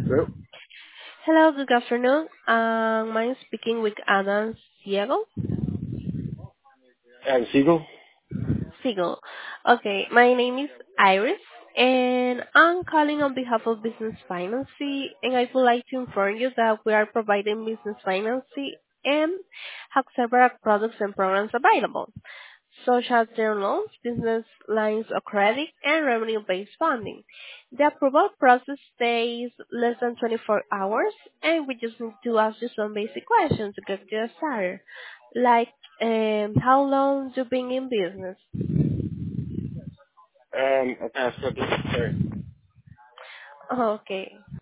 Hello? Hello, good afternoon. I'm speaking with Adam And Siegel? Siegel. Okay, my name is Iris, and I'm calling on behalf of Business Financing, and I would like to inform you that we are providing business financing and have several products and programs available, such as term loans, business lines of credit, and revenue-based funding. The approval process takes less than 24 hours, and we just need to ask you some basic questions to get you started. Like, how long you been in business? I passed up. Sorry. Okay.